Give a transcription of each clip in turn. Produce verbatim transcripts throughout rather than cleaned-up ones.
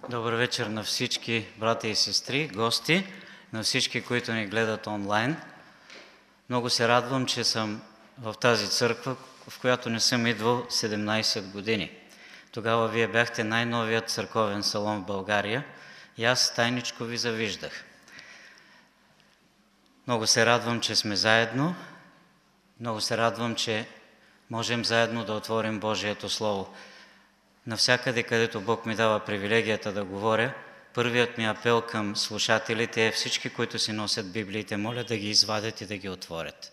Добър вечер на всички брати и сестри, гости, на всички, които ни гледат онлайн. Много се радвам, че съм в тази църква, в която не съм идвал седемнайсет години. Тогава вие бяхте най-новият църковен салон в България и аз тайничко ви завиждах. Много се радвам, че сме заедно. Много се радвам, че можем заедно да отворим Божието Слово. Навсякъде, където Бог ми дава привилегията да говоря, първият ми апел към слушателите е всички, които си носят Библиите, моля да ги извадят и да ги отворят.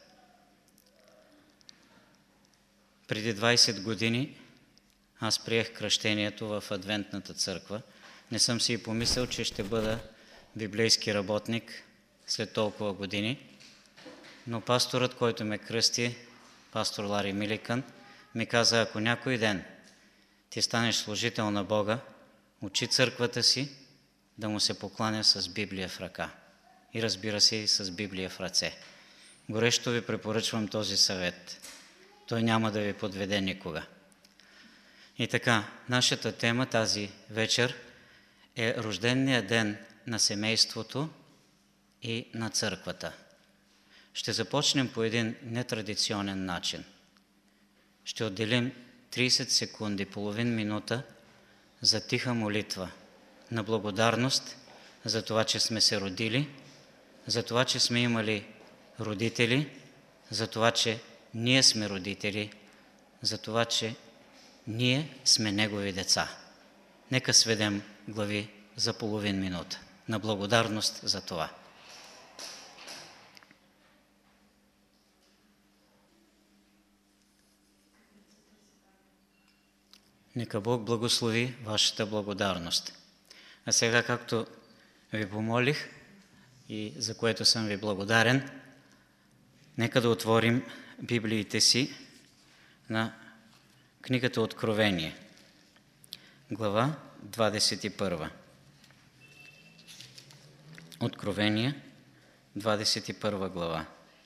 Преди двайсет години аз приех кръщението в Адвентната църква. Не съм си и помислял, че ще бъда библейски работник след толкова години, но пасторът, който ме кръсти, пастор Лари Миликън, ми каза, ако някой ден ти станеш служител на Бога, учи църквата си да му се покланя с Библия в ръка. И разбира се, и с Библия в ръце. Горещо ви препоръчвам този съвет. Той няма да ви подведе никога. И така, нашата тема тази вечер е рождения ден на семейството и на църквата. Ще започнем по един нетрадиционен начин. Ще отделим трийсет секунди, половин минута за тиха молитва на благодарност за това, че сме се родили, за това, че сме имали родители, за това, че ние сме родители, за това, че ние сме Негови деца. Нека сведем глави за половин минута на благодарност за това. Нека Бог благослови вашата благодарност. А сега, както ви помолих и за което съм ви благодарен, нека да отворим Библиите си на книгата Откровение, глава двадесет и първа. Откровение, двадесет и първа глава.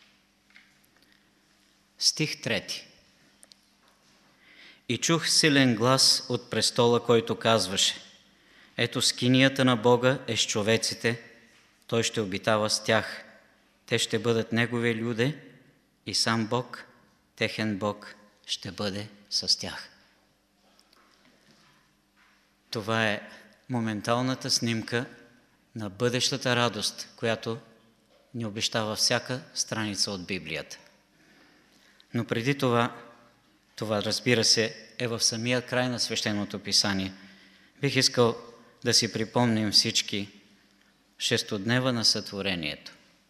Стих трети. И чух силен глас от престола, който казваше: ето скинията на Бога е с човеците, Той ще обитава с тях. Те ще бъдат Негови люде и сам Бог, техен Бог, ще бъде с тях. Това е моменталната снимка на бъдещата радост, която ни обещава всяка страница от Библията. Но преди това, това разбира се е в самия край на Свещеното писание, бих искал да си припомним всички шестоднева на сътворението.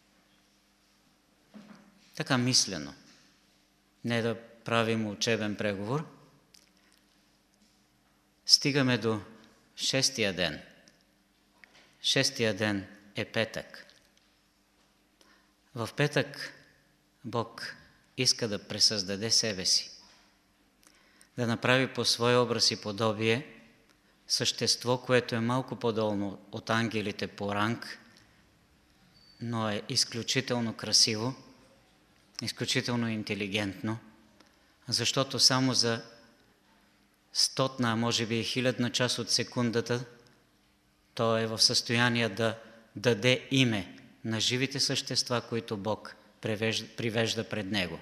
Така мислено, не да правим учебен преговор, стигаме до шестия ден. Шестия ден е петък. В петък Бог иска да пресъздаде себе си, да направи по свой образ и подобие същество, което е малко по-долно от ангелите по ранг, но е изключително красиво, изключително интелигентно, защото само за стотна, а може би и хилядна част от секундата, то е в състояние да даде име на живите същества, които Бог привежда пред него.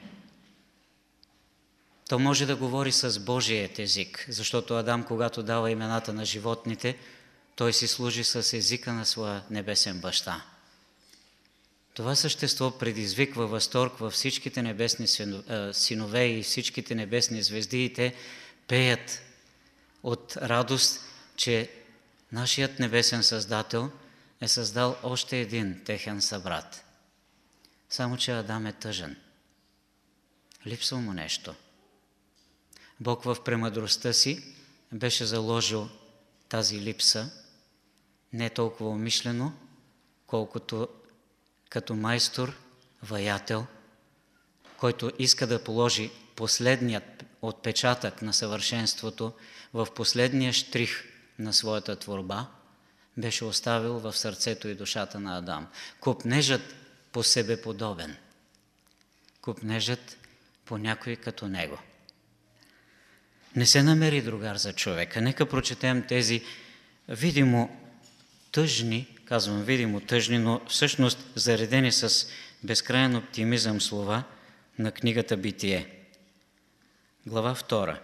То може да говори с Божият език, защото Адам, когато дава имената на животните, той си служи с езика на своя небесен баща. Това същество предизвиква възторг във всичките небесни синове и всичките небесни звезди и те пеят от радост, че нашият небесен Създател е създал още един техен събрат. Само че Адам е тъжен. Липсва му нещо. Бог в премъдростта си беше заложил тази липса не толкова умишлено, колкото като майстор, ваятел, който иска да положи последният отпечатък на съвършенството в последния щрих на своята творба, беше оставил в сърцето и душата на Адам. Копнежът по себе подобен. Копнежът по някой като него. Не се намери другар за човека. Нека прочетем тези видимо тъжни, казвам видимо тъжни, но всъщност заредени с безкрайен оптимизъм слова на книгата Битие. Глава втора.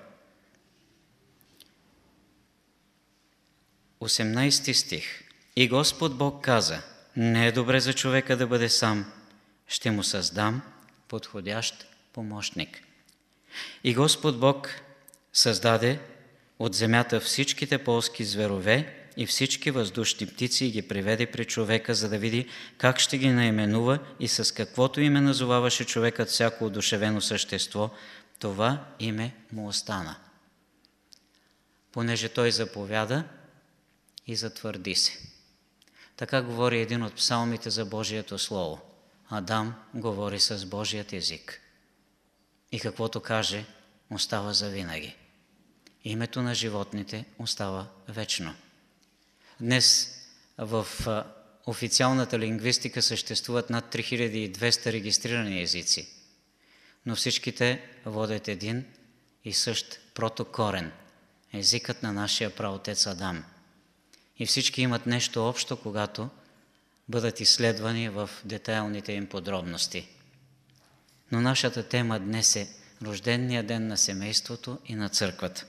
осемнайсети стих. И Господ Бог каза: не е добре за човека да бъде сам, ще му създам подходящ помощник. И Господ Бог създаде от земята всичките полски зверове и всички въздушни птици и ги приведе при човека, за да види как ще ги наименува, и с каквото име назоваваше човекът всяко одушевено същество, това име му остана. Понеже той заповяда и затвърди се. Така говори един от псалмите за Божието Слово. Адам говори с Божият език. И каквото каже, остава завинаги. Името на животните остава вечно. Днес в официалната лингвистика съществуват над три хиляди и двеста регистрирани езици, но всичките водят един и същ протокорен – езикът на нашия праотец Адам. И всички имат нещо общо, когато бъдат изследвани в детайлните им подробности. Но нашата тема днес е рождения ден на семейството и на църквата.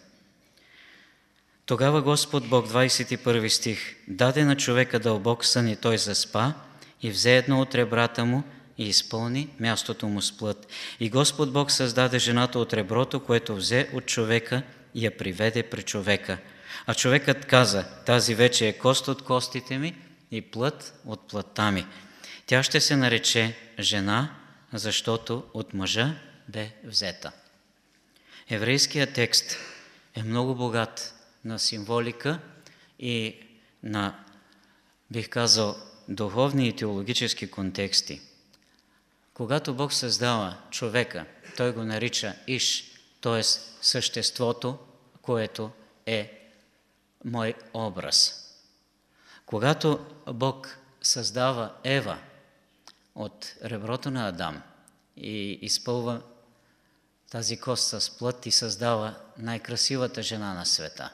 Тогава Господ Бог, двайсет и първи стих, даде на човека дълбок сън и той заспа и взе едно от ребрата му и изпълни мястото му с плът. И Господ Бог създаде жената от реброто, което взе от човека и я приведе при човека. А човекът каза: тази вече е кост от костите ми и плът от плътта ми. Тя ще се нарече жена, защото от мъжа бе взета. Еврейският текст е много богат на символика и на, бих казал, духовни и теологически контексти. Когато Бог създава човека, той го нарича Иш, т.е. съществото, което е мой образ. Когато Бог създава Ева от реброто на Адам и изпълва тази кост с плът и създава най-красивата жена на света,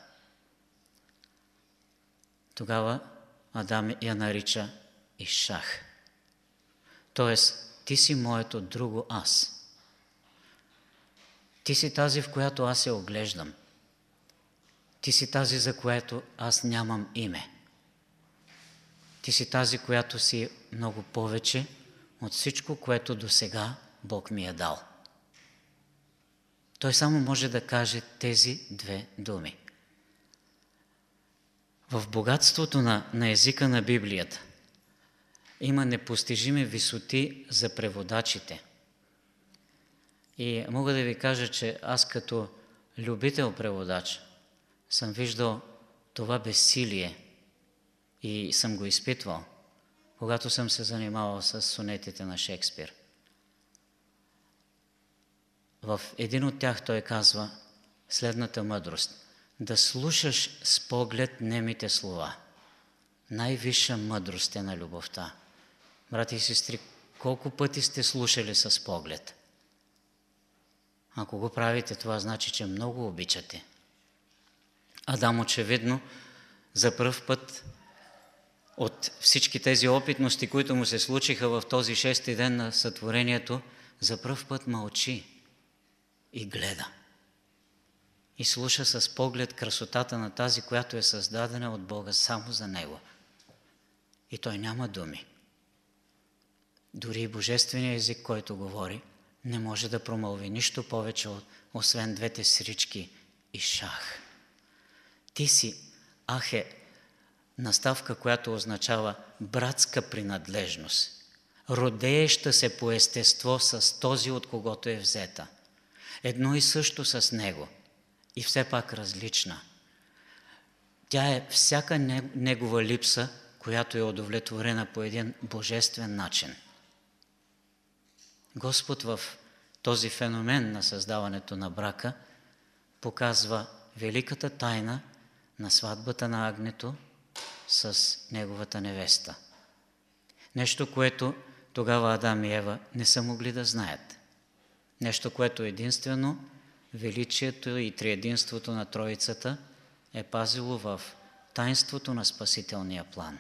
тогава Адам я нарича Ишах. Тоест, ти си моето друго аз. Ти си тази, в която аз се оглеждам. Ти си тази, за която аз нямам име. Ти си тази, която си много повече от всичко, което досега Бог ми е дал. Той само може да каже тези две думи. В богатството на, на езика на Библията има непостижими висоти за преводачите. И мога да ви кажа, че аз като любител преводач съм виждал това безсилие и съм го изпитвал, когато съм се занимавал с сонетите на Шекспир. В един от тях той казва следната мъдрост: да слушаш с поглед немите слова. Най-висша мъдрост е на любовта. Брати и сестри, колко пъти сте слушали с поглед? Ако го правите, това значи, че много обичате. Адам очевидно за пръв път от всички тези опитности, които му се случиха в този шести ден на сътворението, за пръв път мълчи и гледа. И слуша с поглед красотата на тази, която е създадена от Бога само за него. И той няма думи. Дори и божественият език, който говори, не може да промълви нищо повече, освен двете срички Ишах. Ти си, ах е наставка, която означава братска принадлежност, родееща се по естество с този, от когото е взета. Едно и също с него и все пак различна. Тя е всяка негова липса, която е удовлетворена по един божествен начин. Господ в този феномен на създаването на брака показва великата тайна на сватбата на агнето с неговата невеста. Нещо, което тогава Адам и Ева не са могли да знаят. Нещо, което единствено величието и триединството на Троицата е пазило в таинството на спасителния план.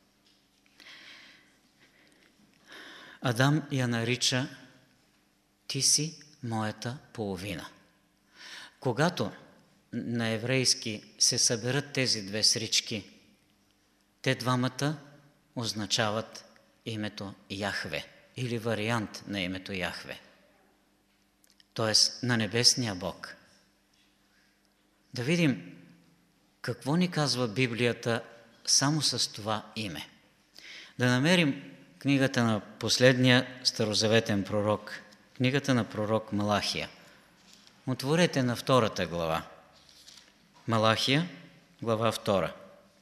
Адам я нарича «Ти си моята половина». Когато на еврейски се съберат тези две срички, те двамата означават името Яхве или вариант на името Яхве, т.е. на небесния Бог. Да видим какво ни казва Библията само с това име. Да намерим книгата на последния старозаветен пророк, книгата на пророк Малахия. Отворете на втората глава. Малахия, глава втора.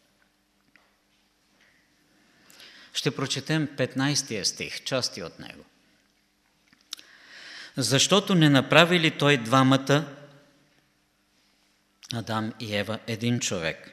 Ще прочетем петнайсети стих, части от него. Защото не направи ли той двамата, Адам и Ева, един човек,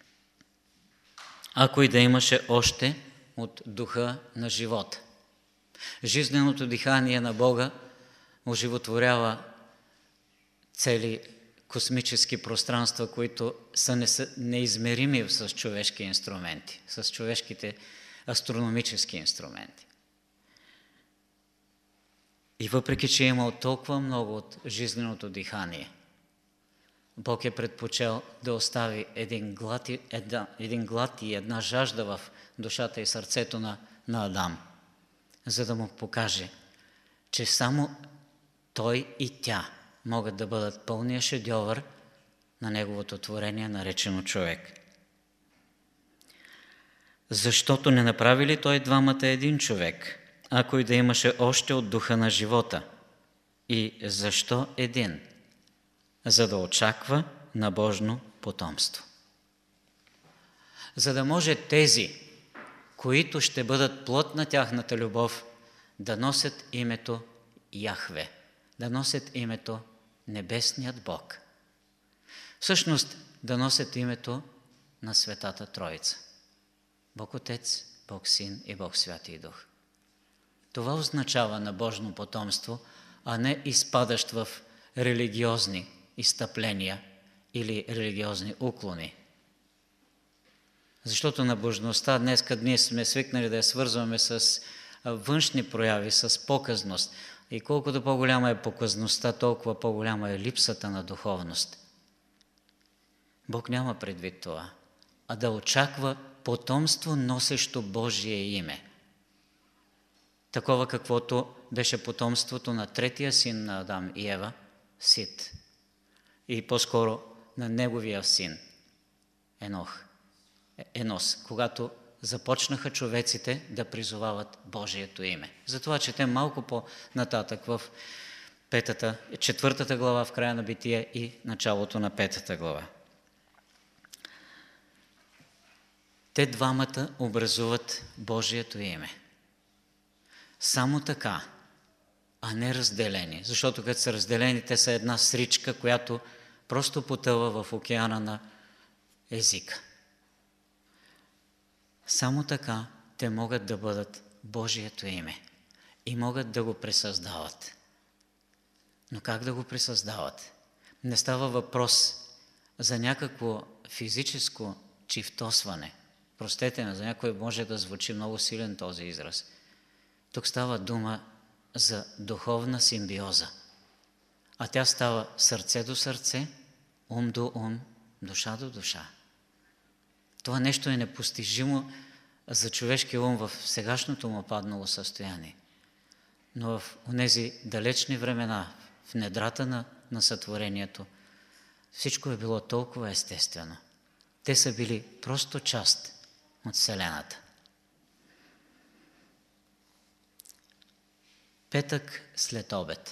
ако и да имаше още от духа на живота. Жизненото дихание на Бога оживотворява цели космически пространства, които са неизмерими с човешки инструменти, с човешките астрономически инструменти. И въпреки, че е имал толкова много от жизненото дихание, Бог е предпочел да остави един глад и една, един глад и една жажда в душата и сърцето на, на Адам, за да му покаже, че само той и тя могат да бъдат пълния шедьовър на неговото творение, наречено човек. Защото не направи ли той двамата един човек, ако и да имаше още от духа на живота? И защо един? За да очаква набожно потомство. За да може тези, които ще бъдат плод на тяхната любов, да носят името Яхве, да носят името Небесният Бог. Всъщност да носят името на Светата Троица. Бог Отец, Бог Син и Бог Святи Дух. Това означава набожно потомство, а не изпадащ в религиозни изстъпления или религиозни уклони. Защото набожността днеска ние сме свикнали да я свързваме с външни прояви, с показност. И колкото по-голяма е показността, толкова по-голяма е липсата на духовност. Бог няма предвид това, а да очаква потомство, носещо Божие име. Такова, каквото беше потомството на третия син на Адам и Ева, Сит. И по-скоро на неговия син, Енох, Енос, когато започнаха човеците да призовават Божието име. Затова четем малко по-нататък в петата, четвъртата глава в края на Битие и началото на петата глава. Те двамата образуват Божието име. Само така, а не разделени. Защото като са разделени, те са една сричка, която просто потъва в океана на езика. Само така те могат да бъдат Божието име и могат да го пресъздават. Но как да го пресъздават? Не става въпрос за някакво физическо чифтосване. Простете, за някой може да звучи много силен този израз. Тук става дума за духовна симбиоза. А тя става сърце до сърце, ум до ум, душа до душа. Това нещо е непостижимо за човешкия ум в сегашното му паднало състояние. Но в онези далечни времена, в недрата на, на сътворението, всичко е било толкова естествено. Те са били просто част от Вселената. Петък след обед.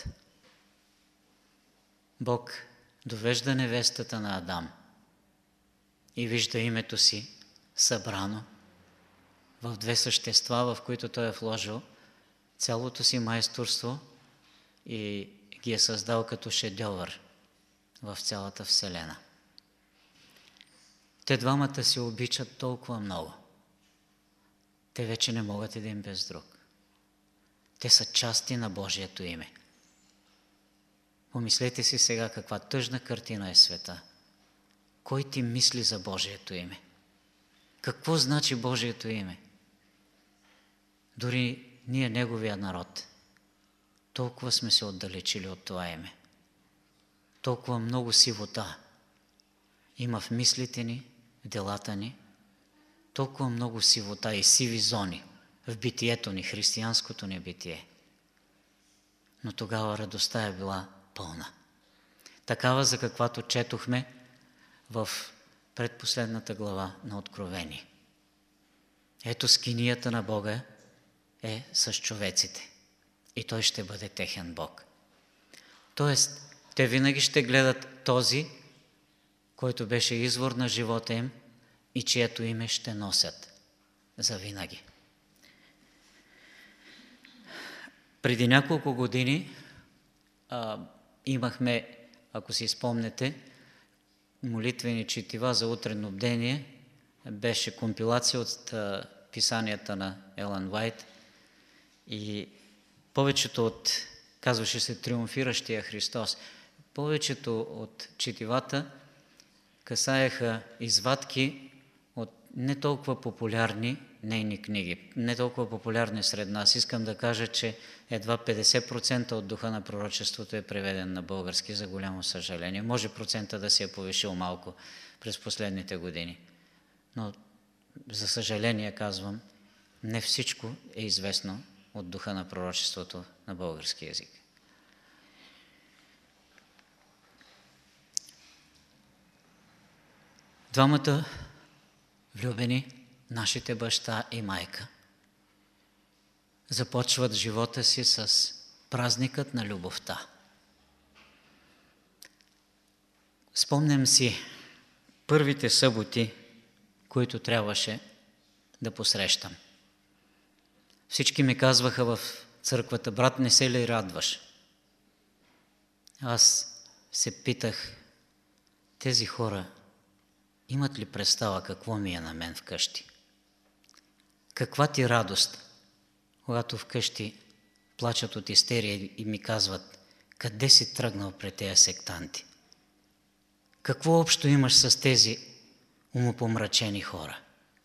Бог довежда невестата на Адам и вижда името си събрано в две същества, в които той е вложил цялото си майсторство и ги е създал като шедьовър в цялата Вселена. Те двамата се обичат толкова много. Те вече не могат един без друг. Те са части на Божието име. Помислете си сега каква тъжна картина е света. Кой ти мисли за Божието име? Какво значи Божието име? Дори ние, Неговия народ, толкова сме се отдалечили от това име. Толкова много сивота има в мислите ни, в делата ни, толкова много сивота и сиви зони в битието ни, християнското ни битие. Но тогава радостта е била пълна. Такава, за каквато четохме в предпоследната глава на Откровение. Ето скинията на Бога е с човеците и Той ще бъде техен Бог. Тоест, те винаги ще гледат този, който беше извор на живота им и чието име ще носят завинаги. Преди няколко години а, имахме, ако си спомнете, молитвени четива за утренно бдение. Беше компилация от а, писанията на Елън Уайт и повечето от, казваше се Триумфиращия Христос, повечето от четивата касаеха извадки от не толкова популярни нейни книги, не толкова популярни сред нас. Искам да кажа, че едва петдесет процента от духа на пророчеството е преведен на български, за голямо съжаление. Може процента да се е повишил малко през последните години. Но, за съжаление казвам, не всичко е известно от духа на пророчеството на български език. Двамата влюбени, нашите баща и майка, започват живота си с празникът на любовта. Спомням си първите съботи, които трябваше да посрещам. Всички ми казваха в църквата: брат, не се ли радваш? Аз се питах, тези хора имат ли представа какво ми е на мен вкъщи? Каква ти радост, когато вкъщи плачат от истерия и ми казват: къде си тръгнал пред тези сектанти? Какво общо имаш с тези умопомрачени хора?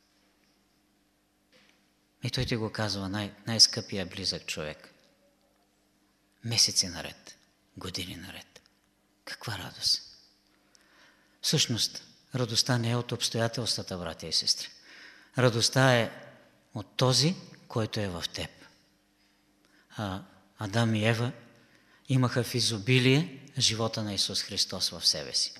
И той ти го казва, най- най-скъпия близък човек. Месеци наред, години наред. Каква радост! Всъщност, радостта не е от обстоятелствата, братя и сестри. Радостта е от този, който е в теб. А Адам и Ева имаха в изобилие живота на Исус Христос в себе си.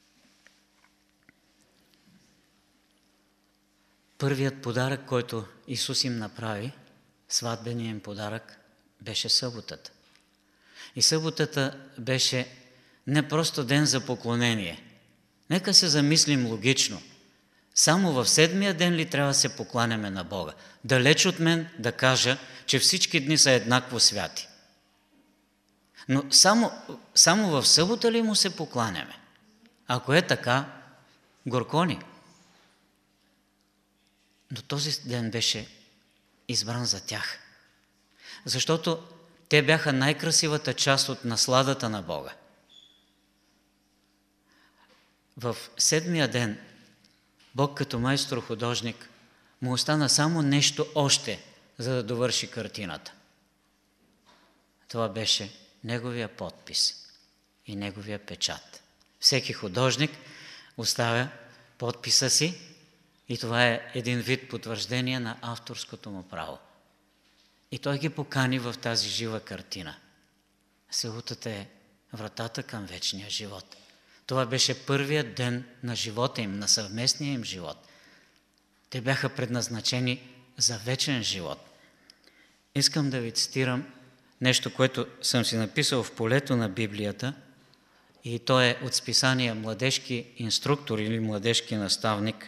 Първият подарък, който Исус им направи, сватбеният им подарък, беше съботата. И съботата беше не просто ден за поклонение. Нека се замислим логично. Само в седмия ден ли трябва да се покланяме на Бога? Далеч от мен да кажа, че всички дни са еднакво святи. Но само, само в събота ли му се покланяме? Ако е така, горко ни. Но този ден беше избран за тях. Защото те бяха най-красивата част от насладата на Бога. В седмия ден Бог като майстор-художник му остана само нещо още, за да довърши картината. Това беше неговия подпис и неговия печат. Всеки художник оставя подписа си и това е един вид потвърждение на авторското му право. И той ги покани в тази жива картина. Съботата е вратата към вечния живот. Това беше първият ден на живота им, на съвместния им живот. Те бяха предназначени за вечен живот. Искам да ви цитирам нещо, което съм си написал в полето на Библията, и то е от списание Младежки инструктор или Младежки наставник.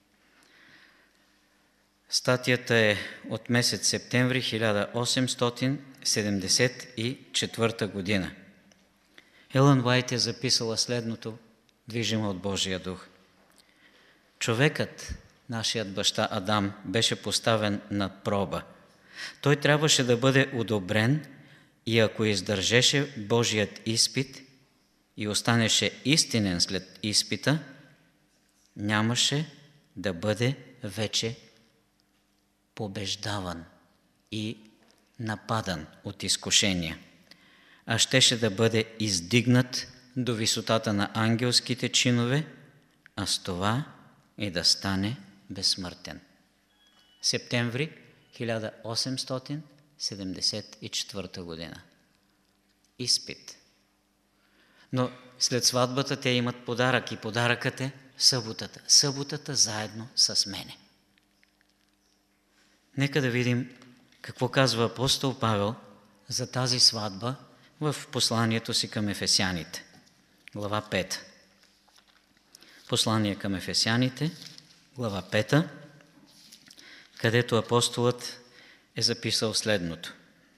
Статията е от месец септември хиляда осемстотин седемдесет и четвърта година. Елън Уайт е записала следното, движима от Божия дух. Човекът, нашият баща Адам, беше поставен на проба. Той трябваше да бъде одобрен и ако издържеше Божият изпит и останеше истинен след изпита, нямаше да бъде вече побеждаван и нападан от изкушения, а щеше да бъде издигнат до висотата на ангелските чинове, а с това и да стане безсмъртен. Септември хиляда осемстотин седемдесет и четвърта година. Изпит. Но след сватбата те имат подарък и подаръкът е съботата. Съботата заедно с мене. Нека да видим какво казва апостол Павел за тази сватба в посланието си към ефесяните. Глава пета. Послание към ефесяните, глава пета, където апостолът е записал следното.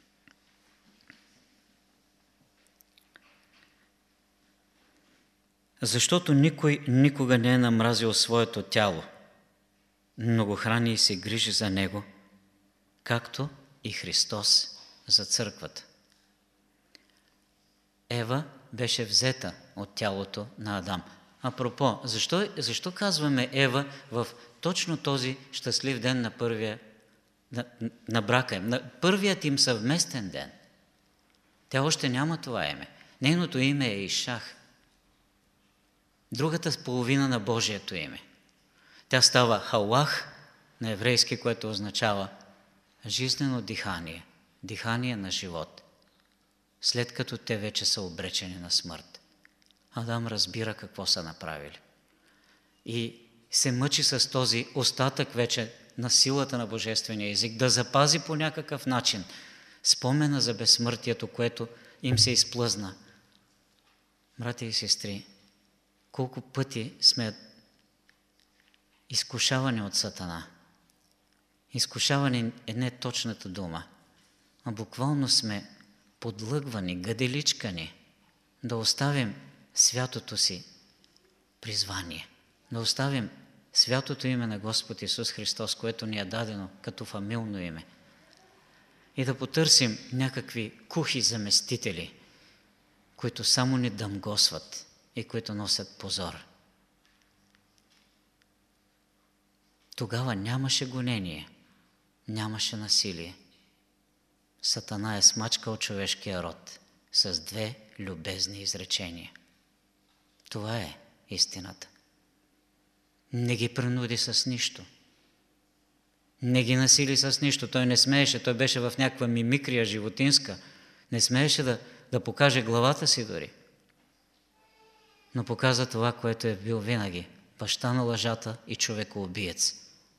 Защото никой никога не е намразил своето тяло, но го храни и се грижи за него, както и Христос за църквата. Ева беше взета от тялото на Адам. Апропо, защо, защо казваме Ева в точно този щастлив ден на първия на, на брака им, на първият им съвместен ден? Тя още няма това име. Нейното име е Ишах. Другата половина на Божието име. Тя става Халах на еврейски, което означава жизнено дихание, дихание на живот, след като те вече са обречени на смърт. Адам разбира какво са направили и се мъчи с този остатък вече на силата на божествения език да запази по някакъв начин спомена за безсмъртието, което им се изплъзна. Братя и сестри, колко пъти сме изкушавани от Сатана. Изкушавани е не точната дума, а буквално сме подлъгвани, гаделичкани да оставим святото си призвание, да оставим святото име на Господ Исус Христос, което ни е дадено като фамилно име, и да потърсим някакви кухи заместители, които само ни дъмгосват и които носят позор. Тогава нямаше гонение, нямаше насилие. Сатана е смачкал човешкия род с две любезни изречения. Това е истината. Не ги принуди с нищо. Не ги насили с нищо. Той не смееше, той беше в някаква мимикрия животинска. Не смееше да, да покаже главата си дори. Но показа това, което е бил винаги. Баща на лъжата и човекоубиец.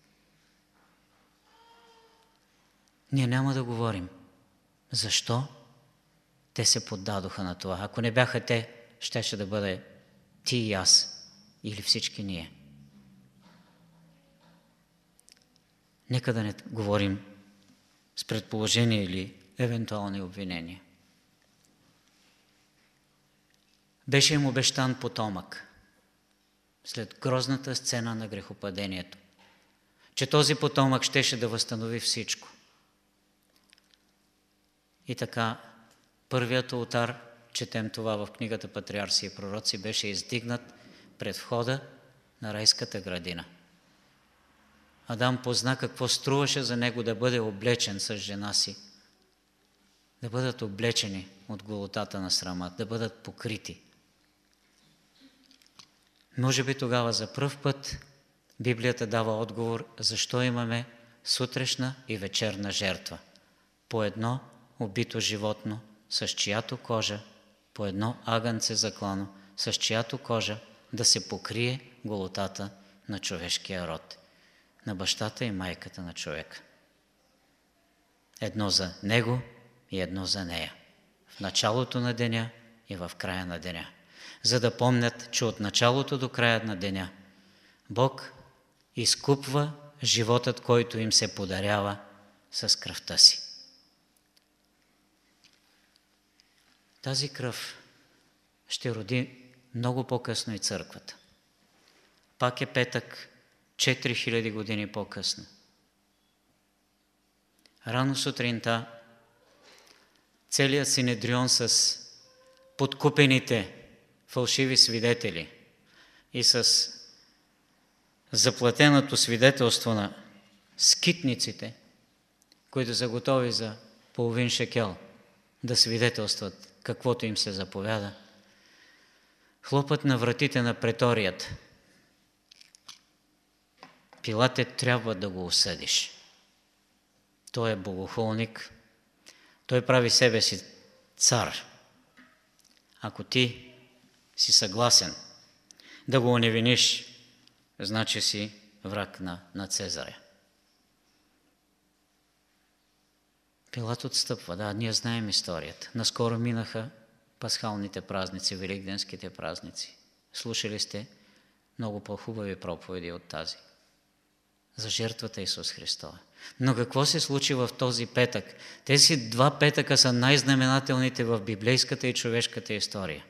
Ние няма да говорим защо те се поддадоха на това. Ако не бяха те, щеше да бъде ти и аз или всички ние. Нека да не говорим с предположения или евентуални обвинения. Беше им обещан потомък след грозната сцена на грехопадението, че този потомък щеше да възстанови всичко. И така, първият олтар, четем това в книгата Патриарси и пророци, беше издигнат пред входа на райската градина. Адам позна какво струваше за него да бъде облечен с жена си, да бъдат облечени от голотата на срама, да бъдат покрити. Може би тогава за пръв път Библията дава отговор, защо имаме сутрешна и вечерна жертва. По едно убито животно, с чиято кожа, по едно агънце заклано, с чиято кожа да се покрие голотата на човешкия род, на бащата и майката на човека. Едно за него и едно за нея, в началото на деня и в края на деня, за да помнят, че от началото до края на деня Бог изкупва животът, който им се подарява с кръвта си. Тази кръв ще роди много по-късно и църквата. Пак е петък, четири хиляди години по-късно. Рано сутринта целият Синедрион с подкупените фалшиви свидетели и с заплатеното свидетелство на скитниците, които са готови за половин шекел да свидетелстват каквото им се заповяда. Хлопът на вратите на преторията. Пилате, трябва да го осъдиш. Той е богохулник. Той прави себе си цар. Ако ти си съгласен да го оневиниш, значи си враг на, на Цезаря. Пилат отстъпва. Да, ние знаем историята. Наскоро минаха пасхалните празници, великденските празници. Слушали сте много по-хубави проповеди от тази. За жертвата Исус Христова. Но какво се случи в този петък? Тези два петъка са най-знаменателните в библейската и човешката история.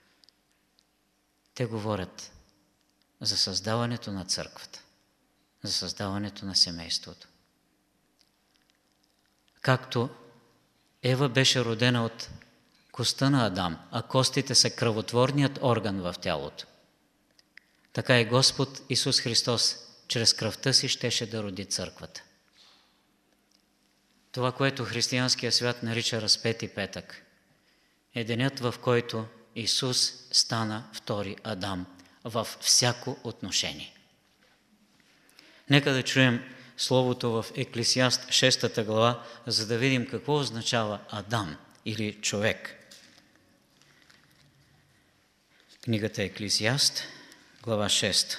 Те говорят за създаването на църквата, за създаването на семейството. Както Ева беше родена от костта на Адам, а костите са кръвотворният орган в тялото, така и Господ Исус Христос чрез кръвта си щеше да роди църквата. Това, което християнския свят нарича Разпети петък, е денят, в който Исус стана втори Адам във всяко отношение. Нека да чуем Словото в Еклесиаст шеста глава, за да видим какво означава Адам или човек. Книгата Еклесиаст, глава шеста.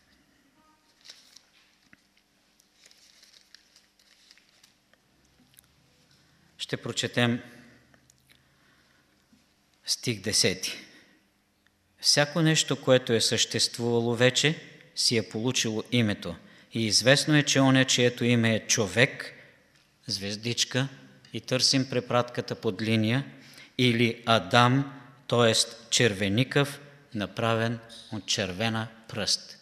Ще прочетем стих десети. Всяко нещо, което е съществувало вече, си е получило името. И известно е, че оня, чието име е човек, звездичка, и търсим препратката под линия, или Адам, т.е. червеникъв, направен от червена пръст.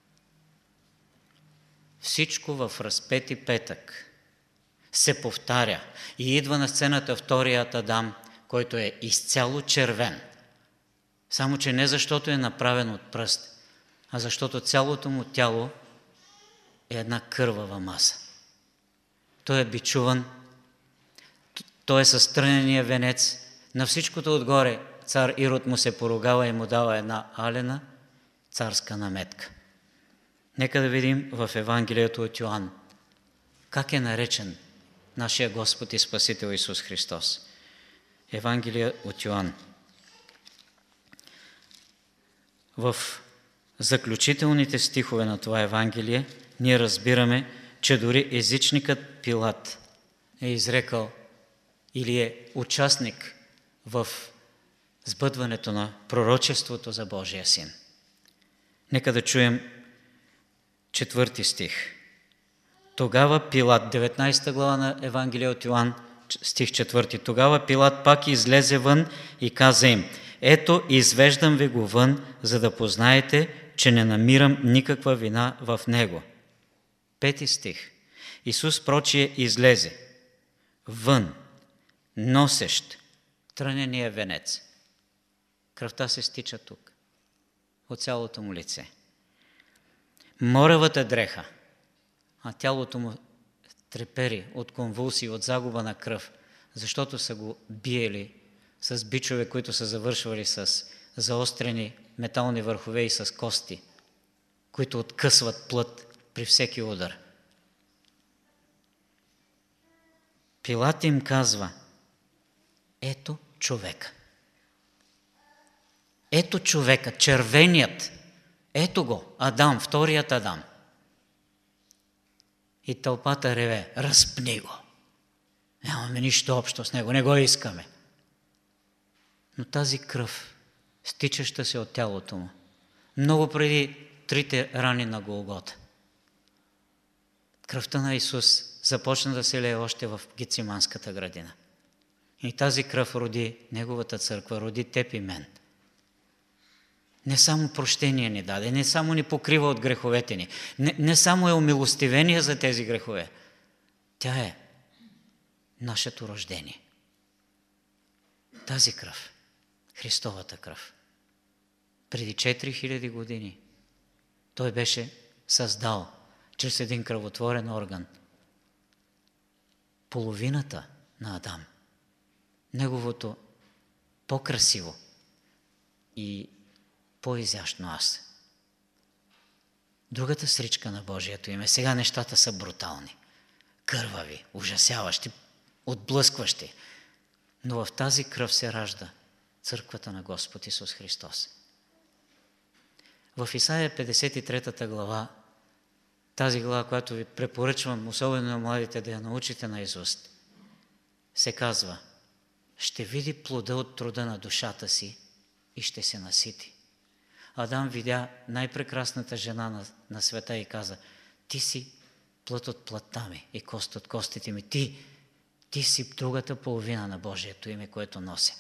Всичко в Разпети петък се повтаря и идва на сцената вторият Адам, който е изцяло червен. Само че не защото е направен от пръст, а защото цялото му тяло е една кървава маса. Той е бичуван, той е със трънения венец, на всичкото отгоре цар Ирод му се поругава и му дава една алена царска наметка. Нека да видим в Евангелието от Йоан как е наречен нашия Господ и Спасител Исус Христос. Евангелие от Йоан. В заключителните стихове на това Евангелие ние разбираме, че дори езичникът Пилат е изрекал или е участник в сбъдването на пророчеството за Божия Син. Нека да чуем четвърти стих. Тогава Пилат, деветнадесета глава на Евангелие от Йоан, стих четвърти. Тогава Пилат пак излезе вън и каза им: ето, извеждам ви го вън, за да познаете, че не намирам никаква вина в него. Пети стих. Исус прочие излезе вън, носещ трънения венец. Кръвта се стича тук, от цялото му лице. Моревата дреха, а тялото му трепери от конвулсии, от загуба на кръв, защото са го биели с бичове, които са завършвали с заострени метални върхове и с кости, които откъсват плът при всеки удар. Пилат им казва: ето човека. Ето човека, червеният. Ето го, Адам, вторият Адам. И тълпата реве: разпни го. Нямаме нищо общо с него, не го искаме. Но тази кръв, стичаща се от тялото му, много преди трите рани на Голгота, кръвта на Исус започна да се лее още в Гециманската градина. И тази кръв роди Неговата църква, роди теб и мен. Не само прощение ни даде, не само ни покрива от греховете ни, не, не само е умилостивение за тези грехове. Тя е нашето рождение. Тази кръв, Христовата кръв, преди четири хиляди години Той беше създал чрез един кръвотворен орган половината на Адам, неговото по-красиво и по-изящно аз. Другата сричка на Божието име. Сега нещата са брутални, кървави, ужасяващи, отблъскващи. Но в тази кръв се ражда църквата на Господ Исус Христос. В Исаия петдесет и трета глава, тази глава, която ви препоръчвам, особено на младите, да я научите наизуст, се казва: ще види плода от труда на душата си и ще се насити. Адам видя най-прекрасната жена на, на света и каза: ти си плът от плътта ми и кост от костите ми. Ти, ти си другата половина на Божието име, което нося.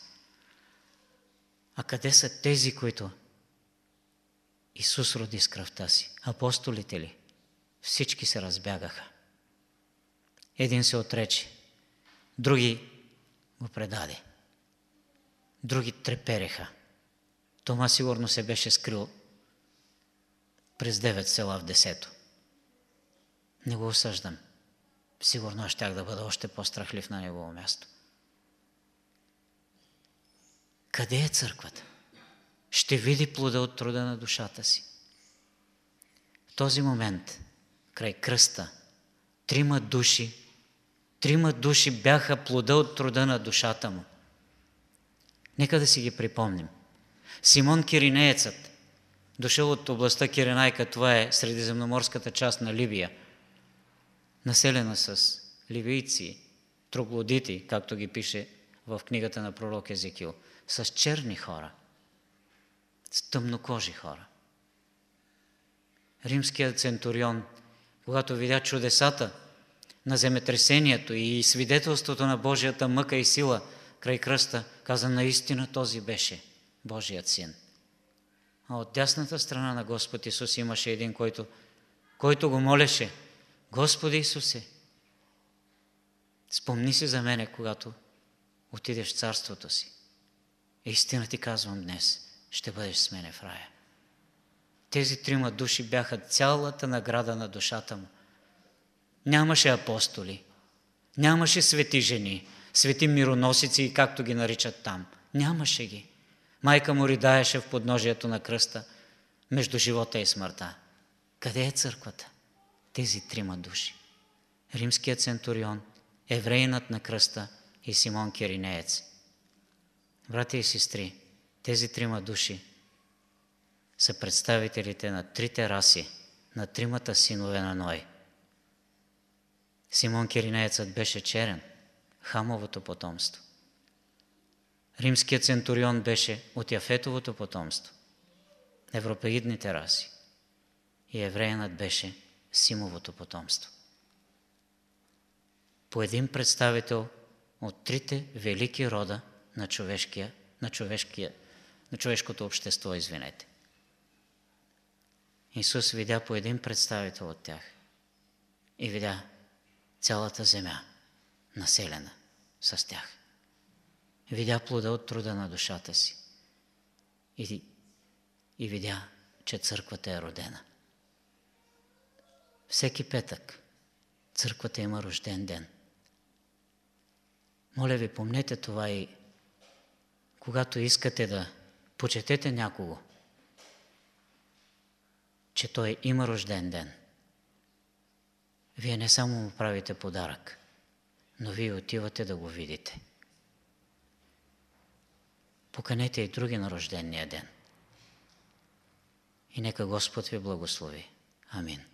А къде са тези, които Исус роди с кръвта си? Апостолите ли? Всички се разбягаха. Един се отрече, други го предаде, други трепереха. Тома сигурно се беше скрил през девет села в десето. Не го осъждам. Сигурно аз щях да бъда още по-страхлив на негово място. Къде е църквата? Ще види плода от труда на душата си. В този момент, край кръста, трима души, трима души бяха плода от труда на душата му. Нека да си ги припомним. Симон Киринеецът, дошъл от областта Киренайка, това е средиземноморската част на Либия, населена с ливийци, троглодити, както ги пише в книгата на пророк Езекил, с черни хора, с тъмнокожи хора. Римският центурион, когато видя чудесата на земетресението и свидетелството на Божията мъка и сила край кръста, каза: наистина този беше Божият син. А от дясната страна на Господ Исус имаше един, който, който го молеше: Господи Исусе, спомни си за мене, когато отидеш в царството си. Истина ти казвам днес, ще бъдеш с мене в рая. Тези трима души бяха цялата награда на душата му. Нямаше апостоли, нямаше свети жени, свети мироносици, както ги наричат там. Нямаше ги. Майка му ридаеше в подножието на кръста между живота и смъртта. Къде е църквата? Тези трима души. Римският центурион, евреинът на кръста и Симон Киринеец. Братя и сестри, тези трима души са представителите на трите раси, на тримата синове на Ной. Симон Киринеецът беше черен, Хамовото потомство. Римският центурион беше от Яфетовото потомство, европеидните раси. И евреянът беше Симовото потомство. По един представител от трите велики рода на, човешкия, на, човешкия, на човешкото общество, извинете. Исус видя по един представител от тях и видя цялата земя населена с тях. Видя плода от труда на душата си и, и видя, че църквата е родена. Всеки петък църквата има рожден ден. Моля ви, помнете това и когато искате да почетете някого, че той има рожден ден. Вие не само му правите подарък, но вие отивате да го видите. Поканете и други на рождения ден. И нека Господ ви благослови. Амин.